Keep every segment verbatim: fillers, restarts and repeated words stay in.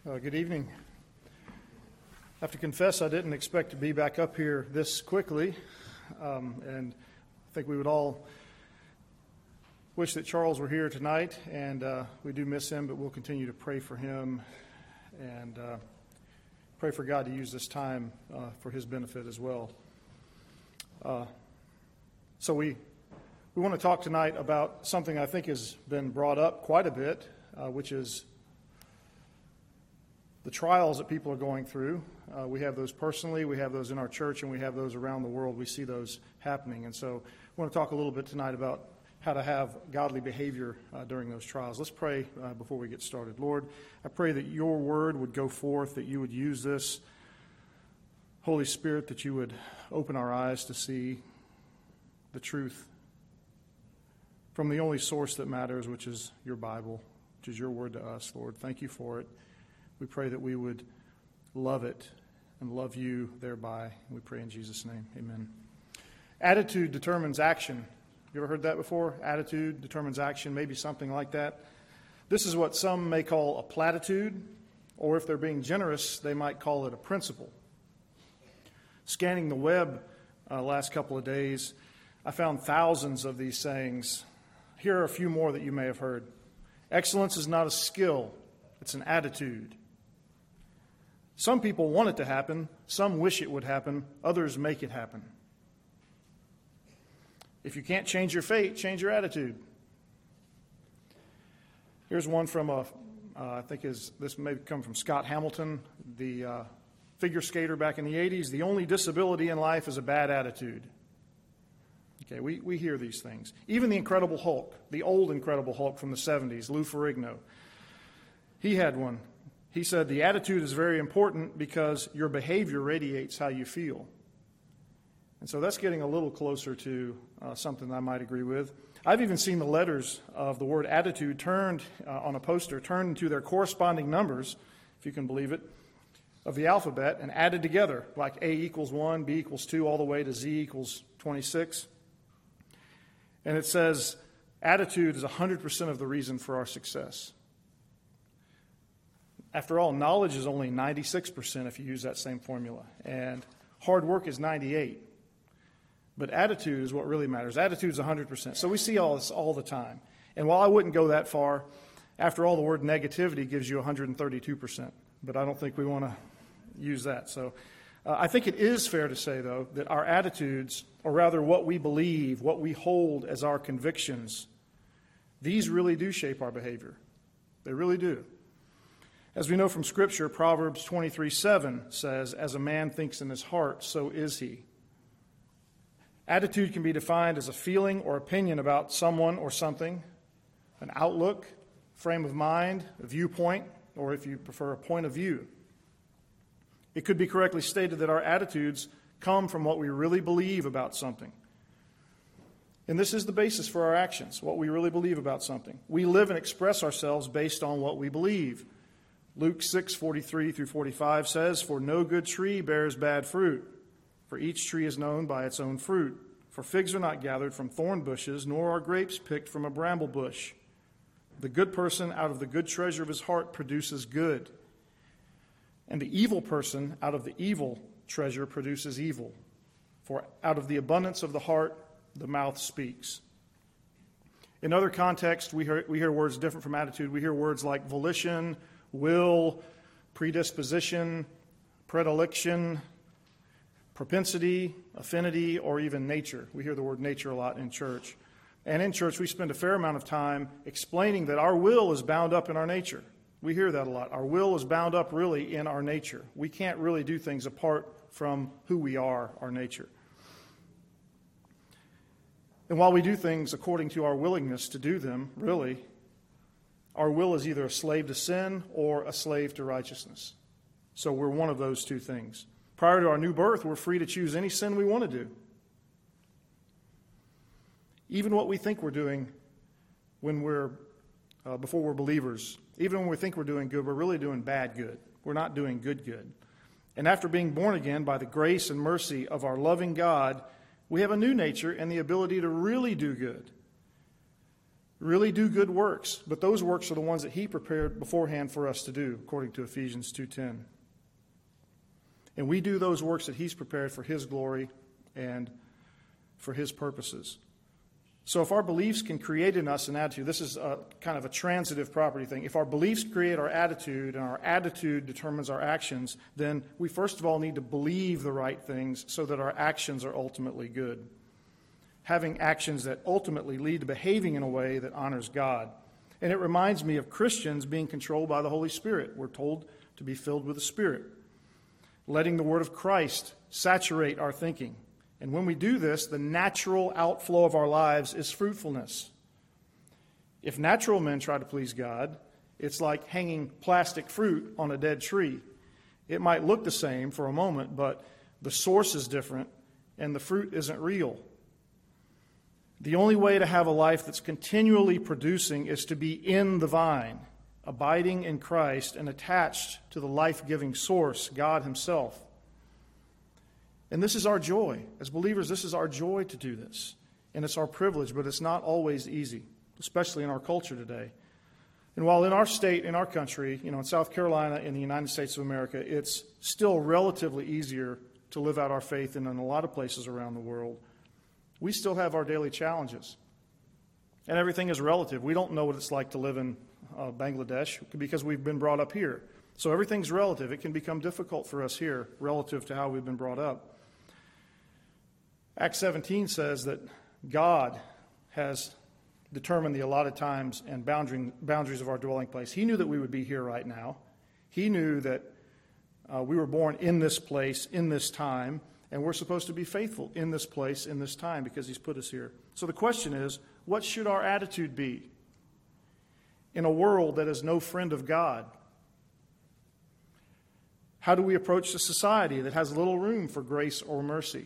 Uh, good evening. I have to confess I didn't expect to be back up here this quickly, um, and I think we would all wish that Charles were here tonight, and uh, we do miss him, but we'll continue to pray for him and uh, pray for God to use this time uh, for his benefit as well. Uh, so we we want to talk tonight about something I think has been brought up quite a bit, uh, which is the trials that people are going through. Uh, we have those personally, we have those in our church, and we have those around the world. We see those happening. And so I want to talk a little bit tonight about how to have godly behavior uh, during those trials. Let's pray uh, before we get started. Lord, I pray that your word would go forth, that you would use this. Holy Spirit, that you would open our eyes to see the truth from the only source that matters, which is your Bible, which is your word to us, Lord. Thank you for it. We pray that we would love it and love you thereby. We pray in Jesus' name. Amen. Attitude determines action. You ever heard that before? Attitude determines action, maybe something like that. This is what some may call a platitude, or if they're being generous, they might call it a principle. Scanning the web uh, last couple of days, I found thousands of these sayings. Here are a few more that you may have heard. Excellence is not a skill, it's an attitude. Some people want it to happen, some wish it would happen, others make it happen. If you can't change your fate, change your attitude. Here's one from, a, uh, I think is this may come from Scott Hamilton, the uh, figure skater back in the eighties. The only disability in life is a bad attitude. Okay, we, we hear these things. Even the Incredible Hulk, the old Incredible Hulk from the seventies, Lou Ferrigno, he had one. He said, the attitude is very important because your behavior radiates how you feel. And so that's getting a little closer to uh, something I might agree with. I've even seen the letters of the word attitude turned uh, on a poster, turned into their corresponding numbers, if you can believe it, of the alphabet and added together, like A equals one, B equals two, all the way to Z equals twenty-six. And it says, attitude is one hundred percent of the reason for our success. After all, knowledge is only ninety-six percent if you use that same formula, and hard work is ninety-eight. But attitude is what really matters. Attitude is one hundred percent. So we see all this all the time. And while I wouldn't go that far, after all, the word negativity gives you one hundred thirty-two percent. But I don't think we want to use that. So uh, I think it is fair to say, though, that our attitudes, or rather what we believe, what we hold as our convictions, these really do shape our behavior. They really do. As we know from Scripture, Proverbs twenty-three seven says, as a man thinks in his heart, so is he. Attitude can be defined as a feeling or opinion about someone or something, an outlook, frame of mind, a viewpoint, or if you prefer, a point of view. It could be correctly stated that our attitudes come from what we really believe about something. And this is the basis for our actions, what we really believe about something. We live and express ourselves based on what we believe. Luke six forty-three through forty-five says, for no good tree bears bad fruit, for each tree is known by its own fruit. For figs are not gathered from thorn bushes, nor are grapes picked from a bramble bush. The good person out of the good treasure of his heart produces good, and the evil person out of the evil treasure produces evil. For out of the abundance of the heart, the mouth speaks. In other contexts, we hear, we hear words different from attitude. We hear words like volition, will, predisposition, predilection, propensity, affinity, or even nature. We hear the word nature a lot in church. And in church, we spend a fair amount of time explaining that our will is bound up in our nature. We hear that a lot. Our will is bound up really in our nature. We can't really do things apart from who we are, our nature. And while we do things according to our willingness to do them, really, our will is either a slave to sin or a slave to righteousness. So we're one of those two things. Prior to our new birth, we're free to choose any sin we want to do. Even what we think we're doing when we're, uh, before we're believers, even when we think we're doing good, we're really doing bad good. We're not doing good good. And after being born again by the grace and mercy of our loving God, we have a new nature and the ability to really do good. really do good works, but those works are the ones that he prepared beforehand for us to do, according to Ephesians two ten. And we do those works that he's prepared for his glory and for his purposes. So if our beliefs can create in us an attitude, this is a, kind of a transitive property thing. If our beliefs create our attitude and our attitude determines our actions, then we first of all need to believe the right things so that our actions are ultimately good. Having actions that ultimately lead to behaving in a way that honors God. And it reminds me of Christians being controlled by the Holy Spirit. We're told to be filled with the Spirit, letting the Word of Christ saturate our thinking. And when we do this, the natural outflow of our lives is fruitfulness. If natural men try to please God, it's like hanging plastic fruit on a dead tree. It might look the same for a moment, but the source is different and the fruit isn't real. The only way to have a life that's continually producing is to be in the vine, abiding in Christ and attached to the life-giving source, God himself. And this is our joy. As believers, this is our joy to do this. And it's our privilege, but it's not always easy, especially in our culture today. And while in our state, in our country, you know, in South Carolina, in the United States of America, it's still relatively easier to live out our faith than in a lot of places around the world, we still have our daily challenges. And everything is relative. We don't know what it's like to live in uh, Bangladesh because we've been brought up here. So everything's relative. It can become difficult for us here relative to how we've been brought up. Acts seventeen says that God has determined the allotted times and boundary, boundaries of our dwelling place. He knew that we would be here right now. He knew that uh, we were born in this place, in this time, and we're supposed to be faithful in this place, in this time, because he's put us here. So the question is, what should our attitude be in a world that is no friend of God? How do we approach a society that has little room for grace or mercy?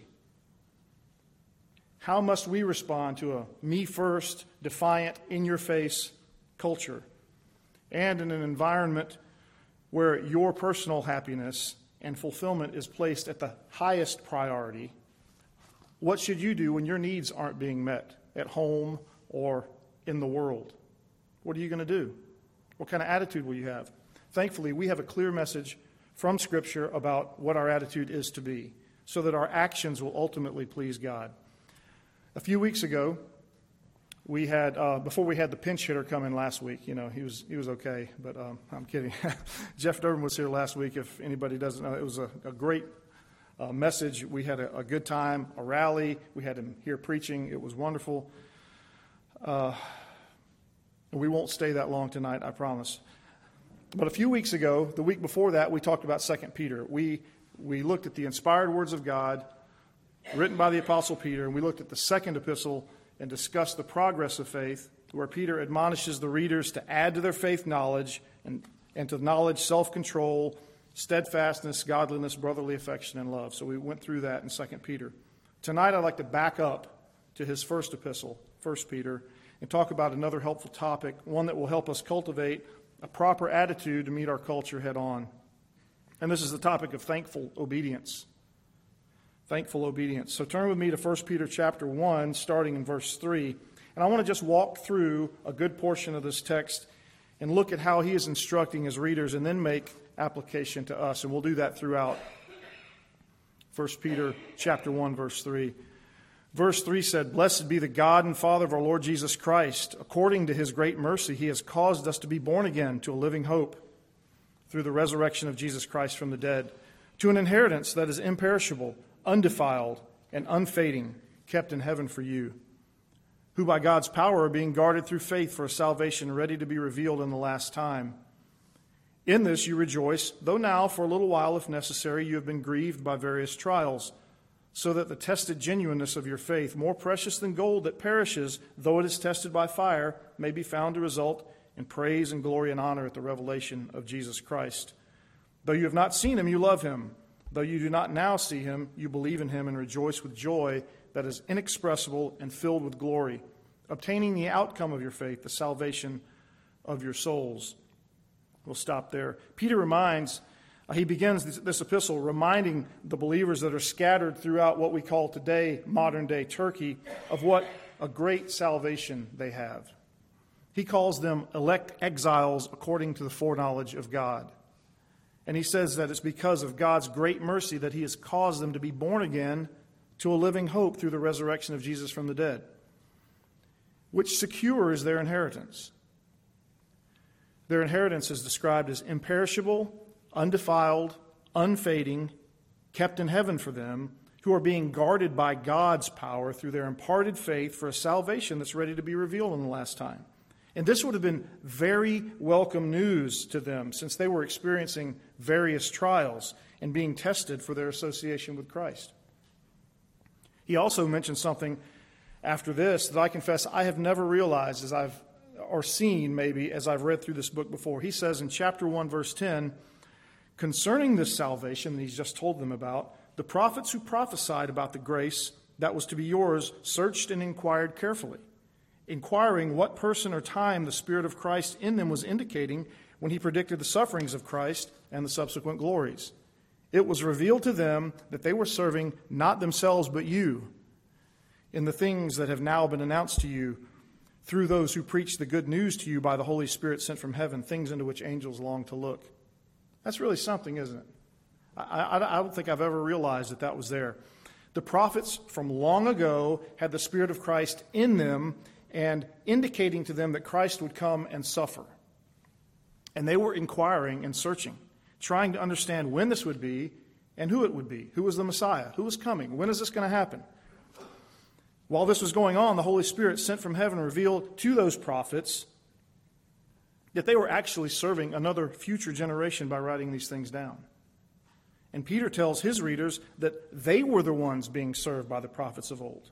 How must we respond to a me-first, defiant, in-your-face culture and in an environment where your personal happiness and fulfillment is placed at the highest priority? What should you do when your needs aren't being met at home or in the world? What are you going to do? What kind of attitude will you have? Thankfully, we have a clear message from Scripture about what our attitude is to be so that our actions will ultimately please God. A few weeks ago, we had, uh, before we had the pinch hitter come in last week, you know, he was he was okay, but um, I'm kidding. Jeff Durbin was here last week, if anybody doesn't know. It was a, a great uh, message. We had a, a good time, a rally. We had him here preaching. It was wonderful. Uh, we won't stay that long tonight, I promise. But a few weeks ago, the week before that, we talked about Second Peter. We we looked at the inspired words of God, written by the Apostle Peter, and we looked at the second epistle and discussed the progress of faith, where Peter admonishes the readers to add to their faith knowledge, and, and to knowledge self-control, steadfastness, godliness, brotherly affection, and love. So we went through that in Second Peter. Tonight I'd like to back up to his first epistle, First Peter, and talk about another helpful topic, one that will help us cultivate a proper attitude to meet our culture head on. And this is the topic of thankful obedience. Thankful obedience. So turn with me to First Peter chapter one, starting in verse three. And I want to just walk through a good portion of this text and look at how he is instructing his readers and then make application to us. And we'll do that throughout First Peter chapter one, verse three. Verse three said, "Blessed be the God and Father of our Lord Jesus Christ. According to his great mercy, he has caused us to be born again to a living hope through the resurrection of Jesus Christ from the dead, to an inheritance that is imperishable, undefiled, and unfading, kept in heaven for you, who by God's power are being guarded through faith for a salvation ready to be revealed in the last time. In this you rejoice, though now for a little while, if necessary, you have been grieved by various trials, so that the tested genuineness of your faith, more precious than gold that perishes, though it is tested by fire, may be found to result in praise and glory and honor at the revelation of Jesus Christ. Though you have not seen him, you love him. Though you do not now see him, you believe in him and rejoice with joy that is inexpressible and filled with glory, obtaining the outcome of your faith, the salvation of your souls." We'll stop there. Peter reminds, uh, he begins this, this epistle reminding the believers that are scattered throughout what we call today modern-day Turkey of what a great salvation they have. He calls them elect exiles according to the foreknowledge of God. And he says that it's because of God's great mercy that he has caused them to be born again to a living hope through the resurrection of Jesus from the dead, which secures their inheritance. Their inheritance is described as imperishable, undefiled, unfading, kept in heaven for them, who are being guarded by God's power through their imparted faith for a salvation that's ready to be revealed in the last time. And this would have been very welcome news to them, since they were experiencing various trials and being tested for their association with Christ. He also mentioned something after this that I confess I have never realized as I've, or seen maybe, as I've read through this book before. He says in chapter one, verse ten, concerning this salvation that he's just told them about, the prophets who prophesied about the grace that was to be yours searched and inquired carefully, inquiring what person or time the Spirit of Christ in them was indicating when he predicted the sufferings of Christ and the subsequent glories. It was revealed to them that they were serving not themselves but you in the things that have now been announced to you through those who preach the good news to you by the Holy Spirit sent from heaven, things into which angels long to look. That's really something, isn't it? I, I, I don't think I've ever realized that that was there. The prophets from long ago had the Spirit of Christ in them and indicating to them that Christ would come and suffer. And they were inquiring and searching, trying to understand when this would be and who it would be. Who was the Messiah? Who was coming? When is this going to happen? While this was going on, the Holy Spirit sent from heaven revealed to those prophets that they were actually serving another future generation by writing these things down. And Peter tells his readers that they were the ones being served by the prophets of old.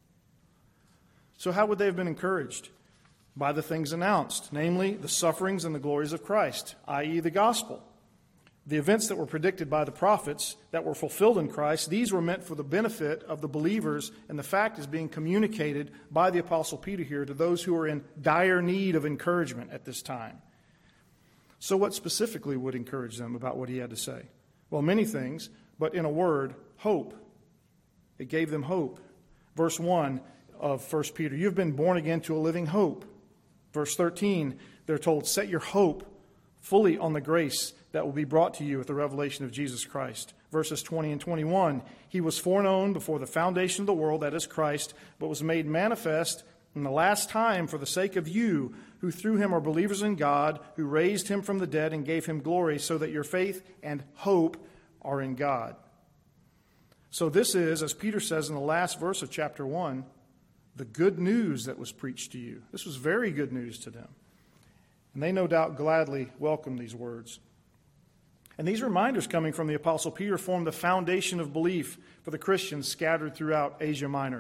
So how would they have been encouraged? By the things announced, namely the sufferings and the glories of Christ, that is the gospel. The events that were predicted by the prophets that were fulfilled in Christ, these were meant for the benefit of the believers, and the fact is being communicated by the Apostle Peter here to those who are in dire need of encouragement at this time. So what specifically would encourage them about what he had to say? Well, many things, but in a word, hope. It gave them hope. Verse one of First Peter, you've been born again to a living hope. Verse thirteen, they're told, set your hope fully on the grace that will be brought to you at the revelation of Jesus Christ. Verses twenty and twenty-one, he was foreknown before the foundation of the world, that is Christ, but was made manifest in the last time for the sake of you, who through him are believers in God, who raised him from the dead and gave him glory, so that your faith and hope are in God. So this is, as Peter says in the last verse of chapter one, the good news that was preached to you. This was very good news to them. And they no doubt gladly welcomed these words. And these reminders coming from the Apostle Peter form the foundation of belief for the Christians scattered throughout Asia Minor.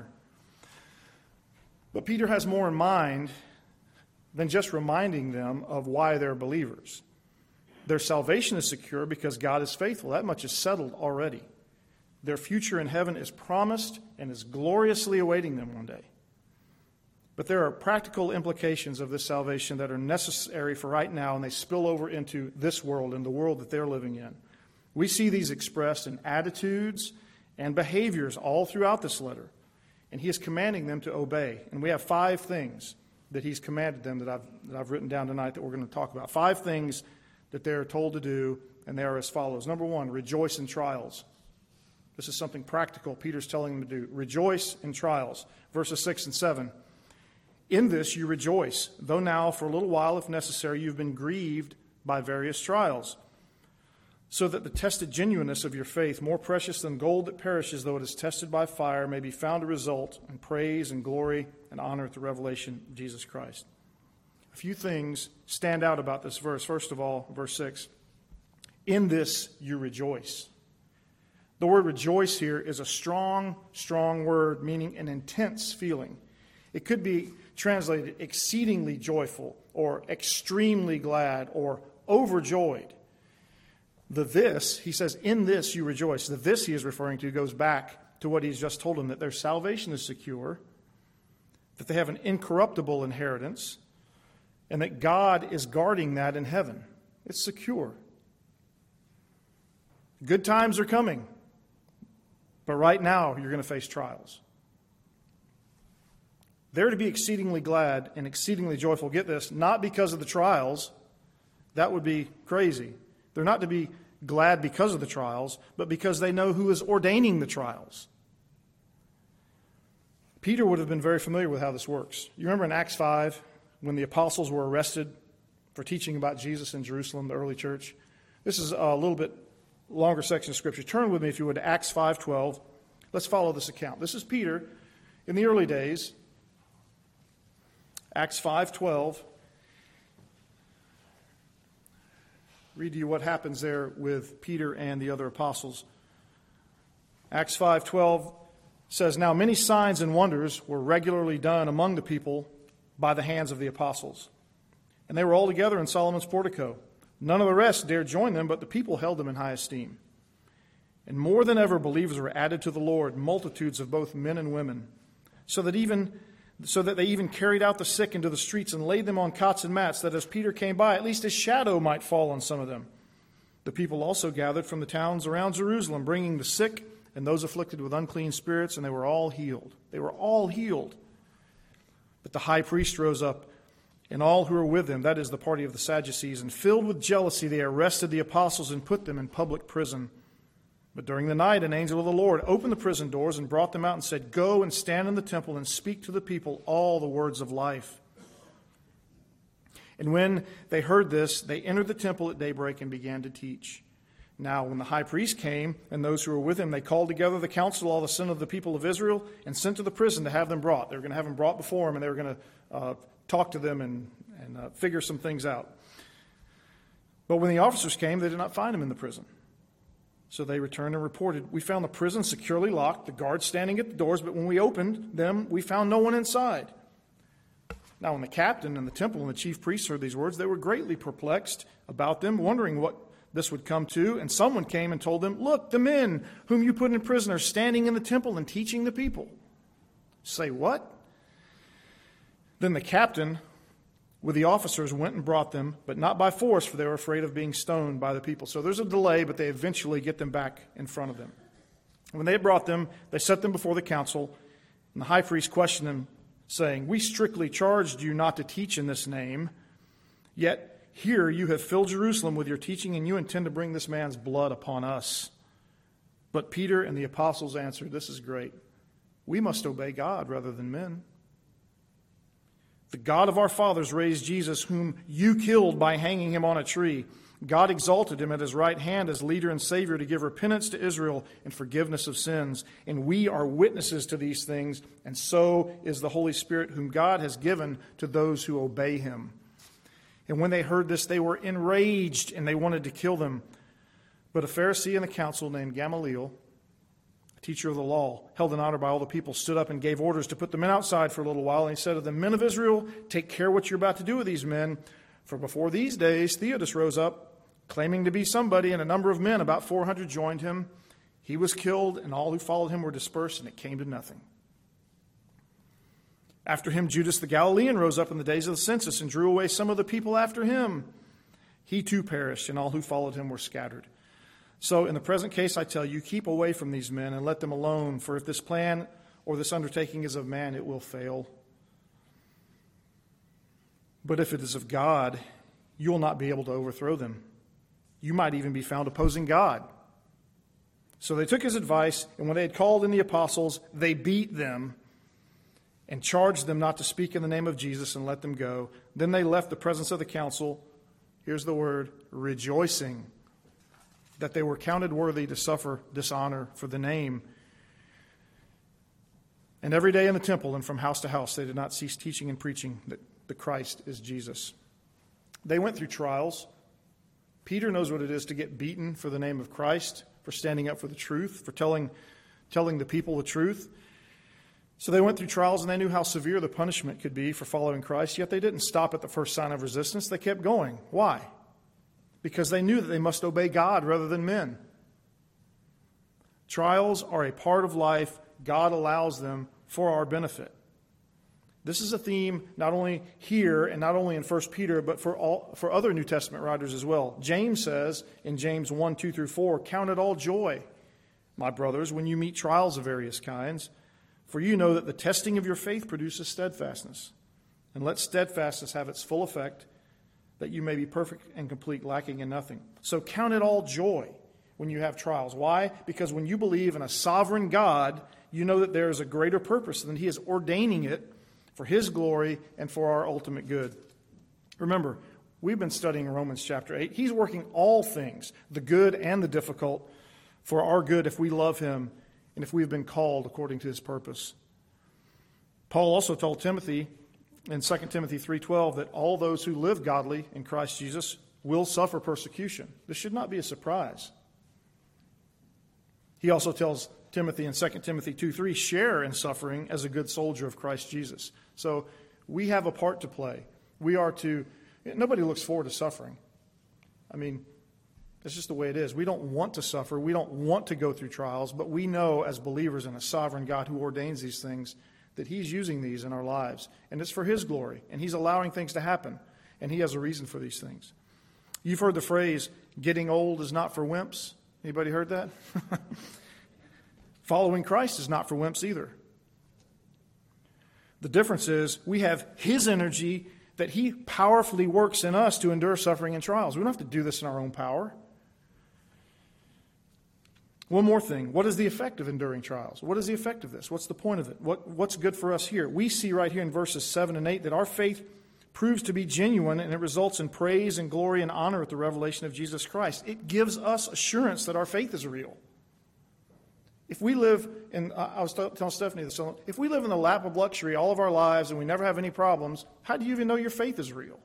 But Peter has more in mind than just reminding them of why they're believers. Their salvation is secure because God is faithful. That much is settled already. Their future in heaven is promised and is gloriously awaiting them one day. But there are practical implications of this salvation that are necessary for right now, and they spill over into this world and the world that they're living in. We see these expressed in attitudes and behaviors all throughout this letter. And he is commanding them to obey. And we have five things that he's commanded them that I've, that I've written down tonight that we're going to talk about. Five things that they are told to do, and they are as follows. Number one, rejoice in trials. This is something practical Peter's telling them to do. Rejoice in trials. Verses six and seven. In this you rejoice, though now for a little while, if necessary, you've been grieved by various trials, so that the tested genuineness of your faith, more precious than gold that perishes, though it is tested by fire, may be found to result in praise and glory and honor at the revelation of Jesus Christ. A few things stand out about this verse. First of all, verse six, in this you rejoice. The word rejoice here is a strong, strong word, meaning an intense feeling. It could be translated exceedingly joyful or extremely glad or overjoyed. The this, he says, in this you rejoice. The this he is referring to goes back to what he's just told them, that their salvation is secure, that they have an incorruptible inheritance, and that God is guarding that in heaven. It's secure. Good times are coming, but right now you're going to face trials. They're to be exceedingly glad and exceedingly joyful. Get this, not because of the trials. That would be crazy. They're not to be glad because of the trials, but because they know who is ordaining the trials. Peter would have been very familiar with how this works. You remember in Acts five, when the apostles were arrested for teaching about Jesus in Jerusalem, the early church? This is a little bit longer section of Scripture. Turn with me, if you would, to Acts five twelve. Let's follow this account. This is Peter in the early days. Acts five twelve. Read to you what happens there with Peter and the other apostles. Acts five twelve says, "Now many signs and wonders were regularly done among the people by the hands of the apostles. And they were all together in Solomon's portico. None of the rest dared join them, but the people held them in high esteem. And more than ever believers were added to the Lord, multitudes of both men and women, so that even so that they even carried out the sick into the streets and laid them on cots and mats, that as Peter came by, at least his shadow might fall on some of them. The people also gathered from the towns around Jerusalem, bringing the sick and those afflicted with unclean spirits, and they were all healed." They were all healed. But the high priest rose up, and all who were with him, that is, the party of the Sadducees, and filled with jealousy, they arrested the apostles and put them in public prison. But during the night, an angel of the Lord opened the prison doors and brought them out and said, "Go and stand in the temple and speak to the people all the words of life." And when they heard this, they entered the temple at daybreak and began to teach. Now, when the high priest came and those who were with him, they called together the council, all the sin of the people of Israel, and sent to the prison to have them brought. They were going to have them brought before him, and they were going to uh, talk to them and, and uh, figure some things out. But when the officers came, they did not find him in the prison. So they returned and reported, "We found the prison securely locked, the guards standing at the doors, but when we opened them, we found no one inside." Now when the captain and the temple and the chief priests heard these words, they were greatly perplexed about them, wondering what this would come to. And someone came and told them, "Look, the men whom you put in prison are standing in the temple and teaching the people." Say what? Then the captain with the officers went and brought them, but not by force, for they were afraid of being stoned by the people. So there's a delay, but they eventually get them back in front of them. When they had brought them, they set them before the council, and the high priest questioned them, saying, "We strictly charged you not to teach in this name, yet here you have filled Jerusalem with your teaching, and you intend to bring this man's blood upon us." But Peter and the apostles answered, this is great, "We must obey God rather than men. The God of our fathers raised Jesus, whom you killed by hanging him on a tree. God exalted him at his right hand as leader and Savior to give repentance to Israel and forgiveness of sins. And we are witnesses to these things, and so is the Holy Spirit, whom God has given to those who obey him." And when they heard this, they were enraged, and they wanted to kill them. But a Pharisee in the council named Gamaliel, a teacher of the law, held in honor by all the people, stood up and gave orders to put the men outside for a little while. And he said to the men of Israel, "Take care what you're about to do with these men. For before these days, Theudas rose up, claiming to be somebody, and a number of men, about four hundred, joined him. He was killed, and all who followed him were dispersed, and it came to nothing. After him, Judas the Galilean rose up in the days of the census and drew away some of the people after him. He too perished, and all who followed him were scattered. So in the present case, I tell you, keep away from these men and let them alone, for if this plan or this undertaking is of man, it will fail. But if it is of God, you will not be able to overthrow them. You might even be found opposing God." So they took his advice, and when they had called in the apostles, they beat them and charged them not to speak in the name of Jesus and let them go. Then they left the presence of the council, here's the word, rejoicing that they were counted worthy to suffer dishonor for the name. And every day in the temple and from house to house, they did not cease teaching and preaching that the Christ is Jesus. They went through trials. Peter knows what it is to get beaten for the name of Christ, for standing up for the truth, for telling, telling the people the truth. So they went through trials, and they knew how severe the punishment could be for following Christ, yet they didn't stop at the first sign of resistance. They kept going. Why? Because they knew that they must obey God rather than men. Trials are a part of life. God allows them for our benefit. This is a theme not only here and not only in First Peter, but for all for other New Testament writers as well. James says in James one, two through four, "Count it all joy, my brothers, when you meet trials of various kinds, For you know that the testing of your faith produces steadfastness. And let steadfastness have its full effect, that you may be perfect and complete, lacking in nothing. So count it all joy when you have trials. Why? Because when you believe in a sovereign God, you know that there is a greater purpose, and He is ordaining it for His glory and for our ultimate good. Remember, we've been studying Romans chapter eight. He's working all things, the good and the difficult, for our good if we love Him and if we've been called according to His purpose. Paul also told Timothy in Second Timothy three twelve that all those who live godly in Christ Jesus will suffer persecution. This should not be a surprise. He also tells Timothy in Second Timothy two three, share in suffering as a good soldier of Christ Jesus. So we have a part to play. We are to, nobody looks forward to suffering. I mean, it's just the way it is. We don't want to suffer. We don't want to go through trials, but we know as believers in a sovereign God who ordains these things that He's using these in our lives. And it's for His glory. And He's allowing things to happen. And He has a reason for these things. You've heard the phrase, getting old is not for wimps. Anybody heard that? Following Christ is not for wimps either. The difference is we have His energy that He powerfully works in us to endure suffering and trials. We don't have to do this in our own power. One more thing. What is the effect of enduring trials? What is the effect of this? What's the point of it? What, what's good for us here? We see right here in verses seven and eight that our faith proves to be genuine, and it results in praise and glory and honor at the revelation of Jesus Christ. It gives us assurance that our faith is real. If we live in, I was telling Stephanie this, if we live in the lap of luxury all of our lives and we never have any problems, how do you even know your faith is real?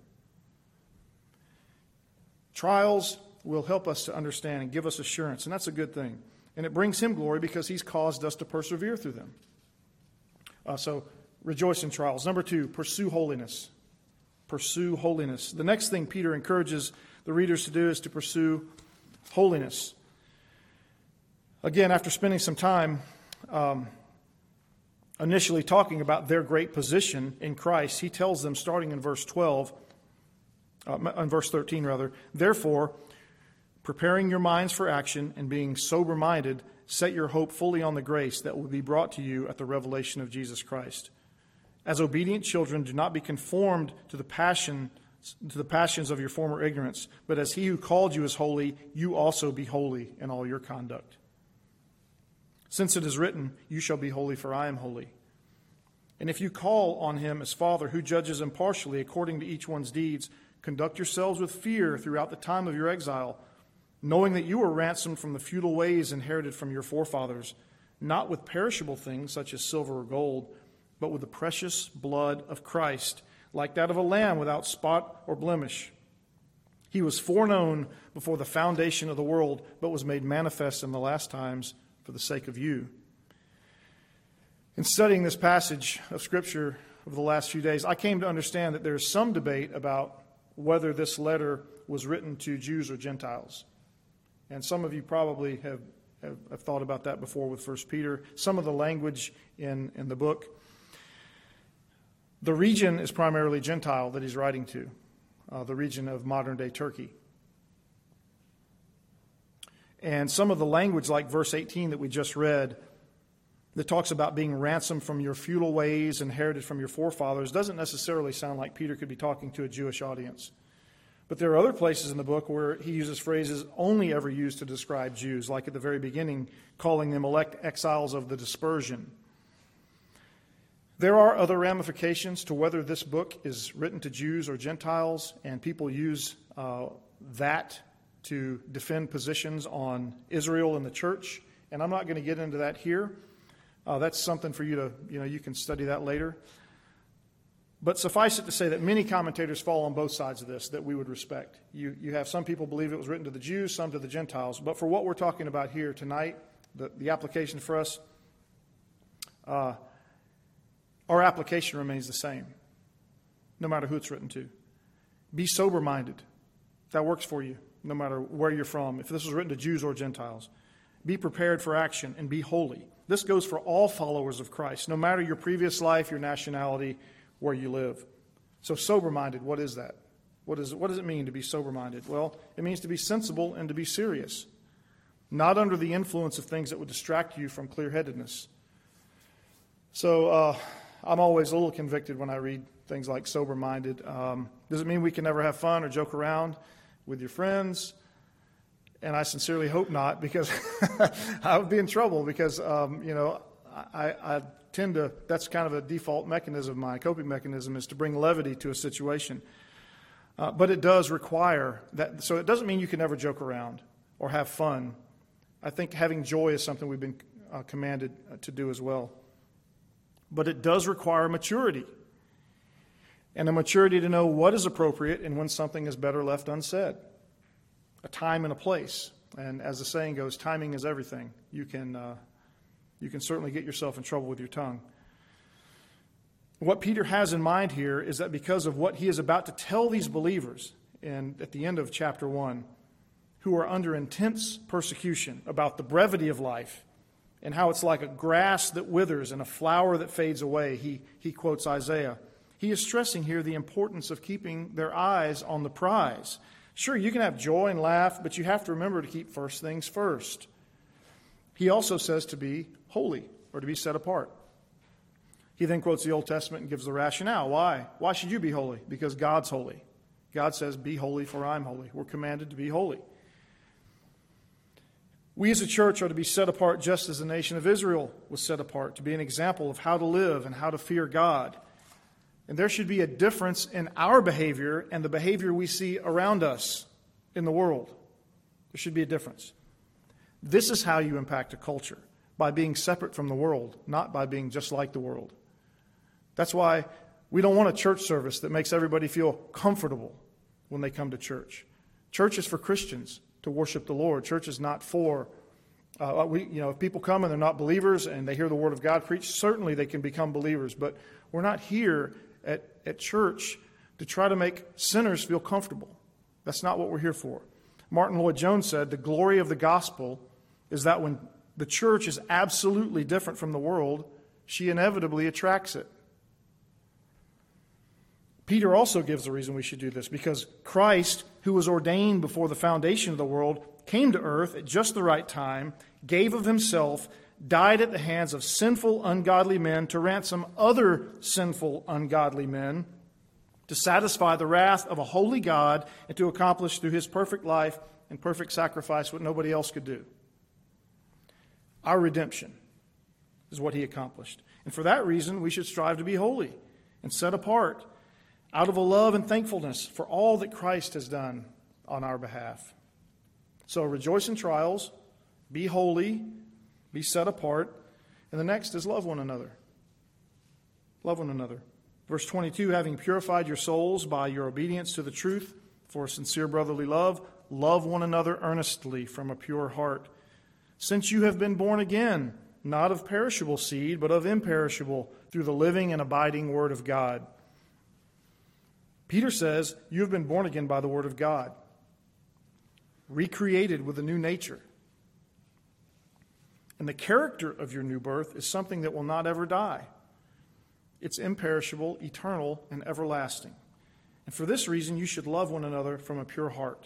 Trials will help us to understand and give us assurance, and that's a good thing. And it brings Him glory because He's caused us to persevere through them. Uh, so, rejoice in trials. Number two, pursue holiness. Pursue holiness. The next thing Peter encourages the readers to do is to pursue holiness. Again, after spending some time um, initially talking about their great position in Christ, he tells them, starting in verse twelve, uh, in verse thirteen rather, therefore, preparing your minds for action and being sober-minded, set your hope fully on the grace that will be brought to you at the revelation of Jesus Christ. As obedient children, do not be conformed to the passion to the passions of your former ignorance, but as He who called you is holy, you also be holy in all your conduct. Since it is written, you shall be holy, for I am holy. And if you call on Him as Father, who judges impartially according to each one's deeds, conduct yourselves with fear throughout the time of your exile, knowing that you were ransomed from the futile ways inherited from your forefathers, not with perishable things such as silver or gold, but with the precious blood of Christ, like that of a lamb without spot or blemish. He was foreknown before the foundation of the world, but was made manifest in the last times for the sake of you. In studying this passage of Scripture over the last few days, I came to understand that there is some debate about whether this letter was written to Jews or Gentiles. And some of you probably have, have, have thought about that before with First Peter. Some of the language in, in the book. The region is primarily Gentile that he's writing to, uh, the region of modern-day Turkey. And some of the language, like verse eighteen that we just read, that talks about being ransomed from your futile ways, inherited from your forefathers, doesn't necessarily sound like Peter could be talking to a Jewish audience. But there are other places in the book where he uses phrases only ever used to describe Jews, like at the very beginning, calling them elect exiles of the dispersion. There are other ramifications to whether this book is written to Jews or Gentiles, and people use uh, that to defend positions on Israel and the church. And I'm not going to get into that here. Uh, that's something for you to, you know, you can study that later. But suffice it to say that many commentators fall on both sides of this that we would respect. You, you have some people believe it was written to the Jews, some to the Gentiles. But for what we're talking about here tonight, the, the application for us, uh, our application remains the same, no matter who it's written to. Be sober-minded. That works for you, no matter where you're from, if this was written to Jews or Gentiles. Be prepared for action and be holy. This goes for all followers of Christ, no matter your previous life, your nationality, where you live. So sober-minded, what is that? What, is, what does it mean to be sober-minded? Well, it means to be sensible and to be serious, not under the influence of things that would distract you from clear-headedness. So uh, I'm always a little convicted when I read things like sober-minded. Um, does it mean we can never have fun or joke around with your friends? And I sincerely hope not, because I would be in trouble because, um, you know, I, I tend to, that's kind of a default mechanism, my coping mechanism is to bring levity to a situation. Uh, but it does require that, so it doesn't mean you can never joke around or have fun. I think having joy is something we've been uh, commanded to do as well. But it does require maturity, and a maturity to know what is appropriate and when something is better left unsaid. A time and a place. And as the saying goes, timing is everything. You can, uh, you can certainly get yourself in trouble with your tongue. What Peter has in mind here is that because of what he is about to tell these believers in, at the end of chapter one, who are under intense persecution about the brevity of life and how it's like a grass that withers and a flower that fades away, he, he quotes Isaiah. He is stressing here the importance of keeping their eyes on the prize. Sure, you can have joy and laugh, but you have to remember to keep first things first. He also says to be holy, or to be set apart. He then quotes the Old Testament and gives the rationale. Why? Why should you be holy? Because God's holy. God says, be holy, for I'm holy. We're commanded to be holy. We as a church are to be set apart just as the nation of Israel was set apart, to be an example of how to live and how to fear God. And there should be a difference in our behavior and the behavior we see around us in the world. There should be a difference. This is how you impact a culture, by being separate from the world, not by being just like the world. That's why we don't want a church service that makes everybody feel comfortable when they come to church. Church is for Christians to worship the Lord. Church is not for, uh, we, you know, if people come and they're not believers and they hear the Word of God preached, certainly they can become believers. But we're not here at, at church to try to make sinners feel comfortable. That's not what we're here for. Martin Lloyd-Jones said, the glory of the gospel is that when the church is absolutely different from the world, she inevitably attracts it. Peter also gives the reason we should do this, because Christ, who was ordained before the foundation of the world, came to earth at just the right time, gave of himself, died at the hands of sinful, ungodly men to ransom other sinful, ungodly men, to satisfy the wrath of a holy God, and to accomplish through his perfect life and perfect sacrifice what nobody else could do. Our redemption is what he accomplished. And for that reason, we should strive to be holy and set apart out of a love and thankfulness for all that Christ has done on our behalf. So rejoice in trials, be holy, be set apart, and the next is love one another. Love one another. Verse twenty-two, having purified your souls by your obedience to the truth for sincere brotherly love, love one another earnestly from a pure heart. Since you have been born again, not of perishable seed, but of imperishable, through the living and abiding Word of God. Peter says, you have been born again by the Word of God, recreated with a new nature. And the character of your new birth is something that will not ever die. It's imperishable, eternal, and everlasting. And for this reason, you should love one another from a pure heart.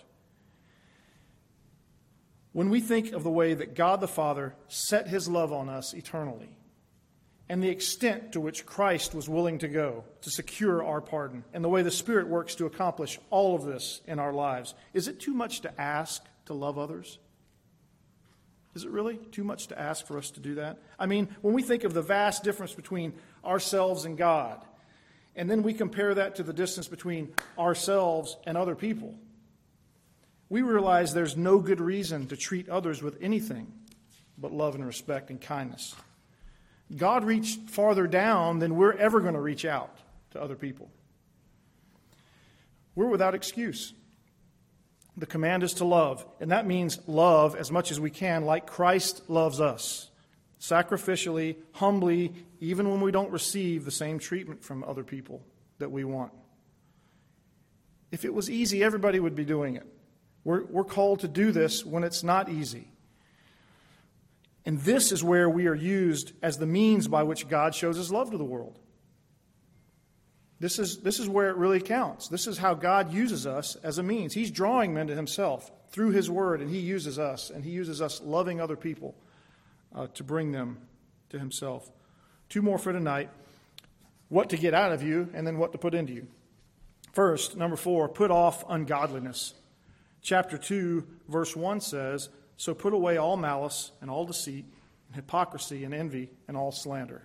When we think of the way that God the Father set his love on us eternally, and the extent to which Christ was willing to go to secure our pardon, and the way the Spirit works to accomplish all of this in our lives, is it too much to ask to love others? Is it really too much to ask for us to do that? I mean, when we think of the vast difference between ourselves and God, and then we compare that to the distance between ourselves and other people, we realize there's no good reason to treat others with anything but love and respect and kindness. God reached farther down than we're ever going to reach out to other people. We're without excuse. The command is to love, and that means love as much as we can like Christ loves us, sacrificially, humbly, even when we don't receive the same treatment from other people that we want. If it was easy, everybody would be doing it. We're, we're called to do this when it's not easy. And this is where we are used as the means by which God shows his love to the world. This is, this is where it really counts. This is how God uses us as a means. He's drawing men to himself through his word, and he uses us, and he uses us loving other people uh, to bring them to himself. Two more for tonight. What to get out of you, and then what to put into you. First, number four, put off ungodliness. Chapter two, verse one says, "So put away all malice and all deceit, and hypocrisy and envy and all slander."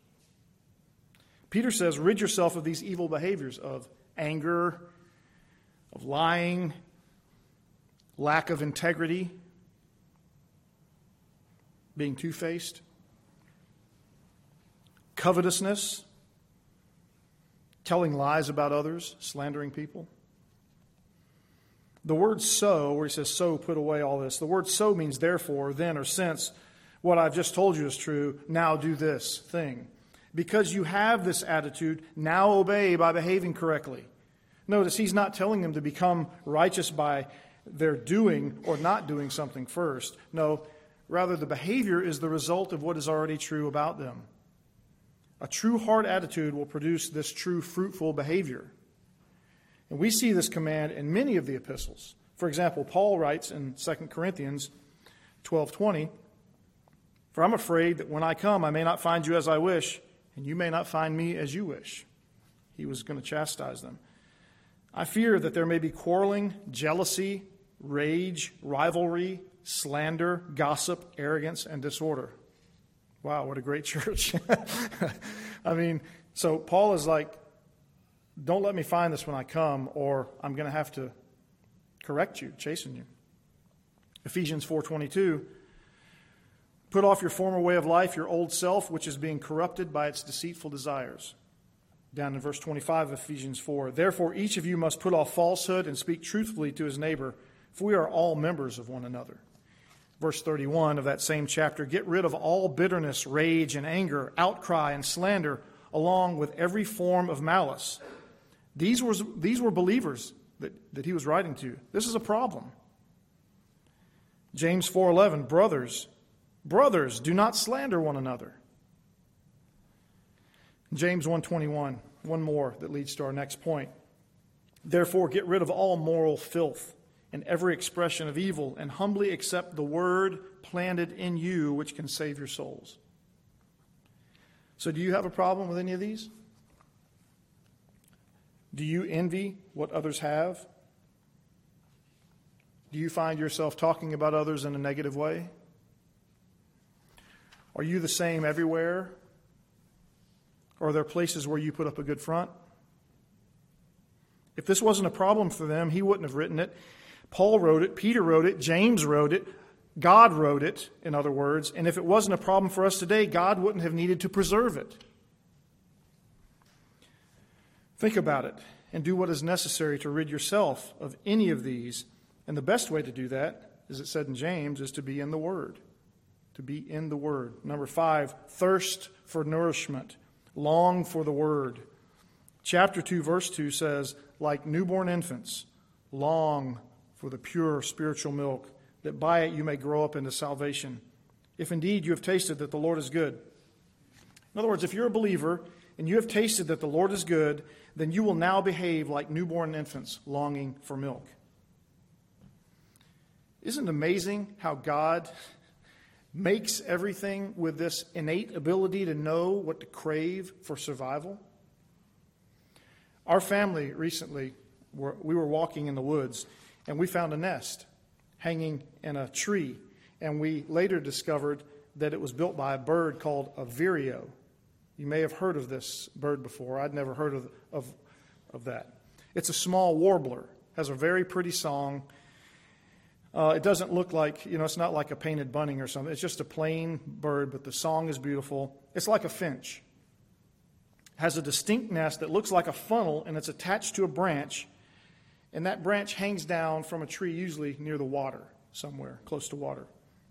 Peter says, rid yourself of these evil behaviors of anger, of lying, lack of integrity, being two-faced, covetousness, telling lies about others, slandering people. The word so, where he says, so put away all this, the word so means therefore, then, or since what I've just told you is true, now do this thing. Because you have this attitude, now obey by behaving correctly. Notice he's not telling them to become righteous by their doing or not doing something first. No, rather the behavior is the result of what is already true about them. A true heart attitude will produce this true fruitful behavior. And we see this command in many of the epistles. For example, Paul writes in Second Corinthians twelve twenty, "For I'm afraid that when I come I may not find you as I wish, and you may not find me as you wish." He was going to chastise them. "I fear that there may be quarreling, jealousy, rage, rivalry, slander, gossip, arrogance, and disorder." Wow, what a great church. I mean, so Paul is like, don't let me find this when I come, or I'm going to have to correct you, chasten you. Ephesians four twenty-two, "Put off your former way of life, your old self, which is being corrupted by its deceitful desires." Down in verse twenty-five of Ephesians four, "Therefore each of you must put off falsehood and speak truthfully to his neighbor, for we are all members of one another." Verse thirty-one of that same chapter, "Get rid of all bitterness, rage, and anger, outcry, and slander, along with every form of malice." These were, these were believers that, that he was writing to. This is a problem. James four eleven, "Brothers, brothers, do not slander one another." James one twenty-one, one more that leads to our next point. "Therefore get rid of all moral filth and every expression of evil, and humbly accept the word planted in you, which can save your souls." So do you have a problem with any of these? Do you envy what others have? Do you find yourself talking about others in a negative way? Are you the same everywhere? Or are there places where you put up a good front? If this wasn't a problem for them, he wouldn't have written it. Paul wrote it, Peter wrote it, James wrote it, God wrote it, in other words. And if it wasn't a problem for us today, God wouldn't have needed to preserve it. Think about it and do what is necessary to rid yourself of any of these. And the best way to do that, as it said in James, is to be in the Word. To be in the Word. Number five, thirst for nourishment. Long for the Word. Chapter two, verse two says, "Like newborn infants, long for the pure spiritual milk, that by it you may grow up into salvation, if indeed you have tasted that the Lord is good." In other words, if you're a believer and you have tasted that the Lord is good, then you will now behave like newborn infants longing for milk. Isn't it amazing how God makes everything with this innate ability to know what to crave for survival? Our family recently, we were walking in the woods, and we found a nest hanging in a tree. And we later discovered that it was built by a bird called a vireo. You may have heard of this bird before. I'd never heard of, of, of that. It's a small warbler. Has a very pretty song. Uh, it doesn't look like, you know, it's not like a painted bunting or something. It's just a plain bird, but the song is beautiful. It's like a finch. It has a distinct nest that looks like a funnel, and it's attached to a branch. And that branch hangs down from a tree, usually near the water, somewhere close to water.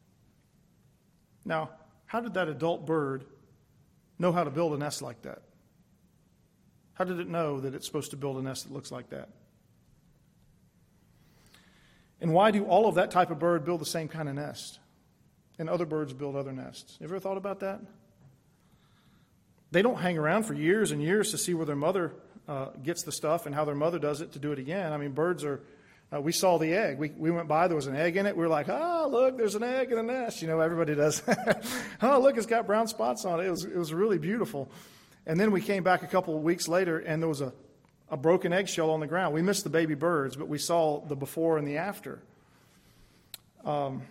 Now, how did that adult bird know how to build a nest like that? How did it know that it's supposed to build a nest that looks like that? And why do all of that type of bird build the same kind of nest? And other birds build other nests. You ever thought about that? They don't hang around for years and years to see where their mother uh, gets the stuff and how their mother does it to do it again. I mean, birds are Uh, we saw the egg. We we went by, there was an egg in it. We were like, oh, look, there's an egg in the nest. You know, everybody does. Oh, look, it's got brown spots on it. It was, it was really beautiful. And then we came back a couple of weeks later, and there was a, a broken eggshell on the ground. We missed the baby birds, but we saw the before and the after. Um,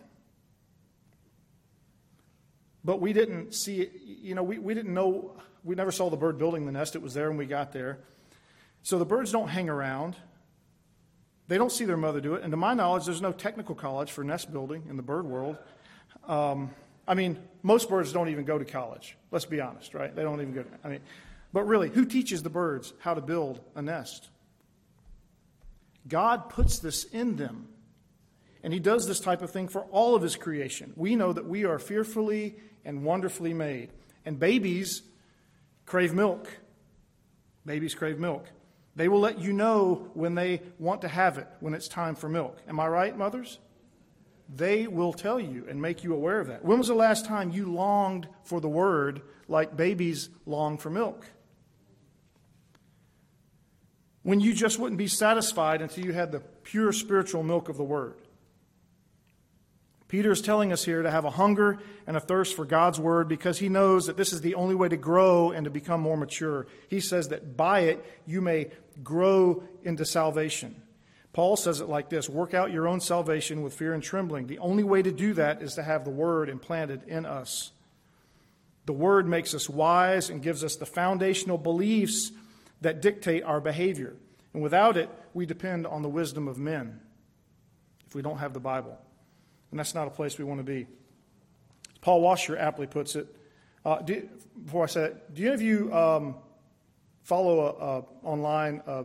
but we didn't see it. You know, we, we didn't know. We never saw the bird building the nest. It was there when we got there. So the birds don't hang around. They don't see their mother do it. And to my knowledge, there's no technical college for nest building in the bird world. Um, I mean, most birds don't even go to college. Let's be honest, right? They don't even go to, I mean, but really, who teaches the birds how to build a nest? God puts this in them. And he does this type of thing for all of his creation. We know that we are fearfully and wonderfully made. And babies crave milk. Babies crave milk. They will let you know when they want to have it, when it's time for milk. Am I right, mothers? They will tell you and make you aware of that. When was the last time you longed for the word like babies long for milk? When you just wouldn't be satisfied until you had the pure spiritual milk of the word. Peter is telling us here to have a hunger and a thirst for God's word because he knows that this is the only way to grow and to become more mature. He says that by it you may grow into salvation. Paul says it like this: work out your own salvation with fear and trembling. The only way to do that is to have the word implanted in us. The word makes us wise and gives us the foundational beliefs that dictate our behavior. And without it, we depend on the wisdom of men if we don't have the Bible. And that's not a place we want to be. Paul Washer aptly puts it. Uh, do, before I say that, do any of you um, follow a, a, online, uh,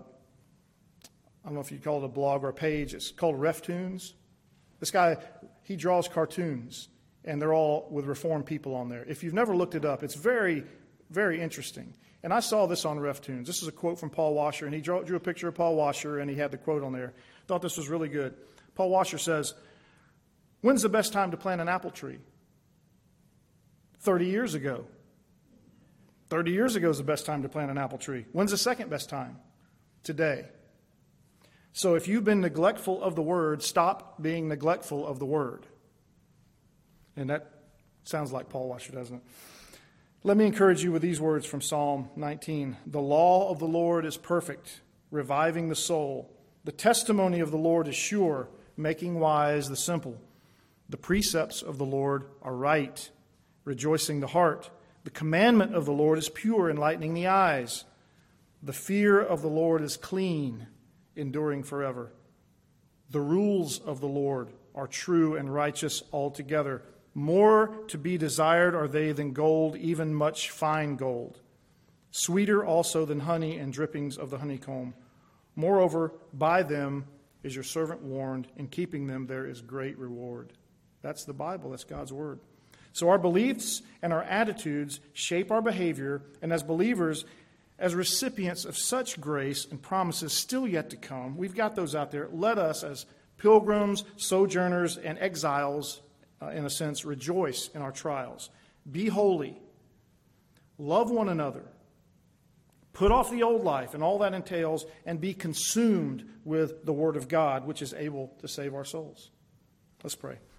I don't know if you call it a blog or a page, it's called RefToons? This guy, he draws cartoons, and they're all with Reformed people on there. If you've never looked it up, it's very, very interesting. And I saw this on RefToons. This is a quote from Paul Washer, and he drew, drew a picture of Paul Washer, and he had the quote on there. Thought this was really good. Paul Washer says, when's the best time to plant an apple tree? thirty years ago. thirty years ago is the best time to plant an apple tree. When's the second best time? Today. So if you've been neglectful of the word, stop being neglectful of the word. And that sounds like Paul Washer, doesn't it? Let me encourage you with these words from Psalm nineteen. The law of the Lord is perfect, reviving the soul. The testimony of the Lord is sure, making wise the simple. The precepts of the Lord are right, rejoicing the heart. The commandment of the Lord is pure, enlightening the eyes. The fear of the Lord is clean, enduring forever. The rules of the Lord are true and righteous altogether. More to be desired are they than gold, even much fine gold. Sweeter also than honey and drippings of the honeycomb. Moreover, by them is your servant warned. In keeping them there is great reward. That's the Bible. That's God's word. So our beliefs and our attitudes shape our behavior, and as believers, as recipients of such grace and promises still yet to come, we've got those out there. Let us, as pilgrims, sojourners, and exiles, uh, in a sense, rejoice in our trials. Be holy. Love one another. Put off the old life and all that entails, and be consumed with the Word of God, which is able to save our souls. Let's pray.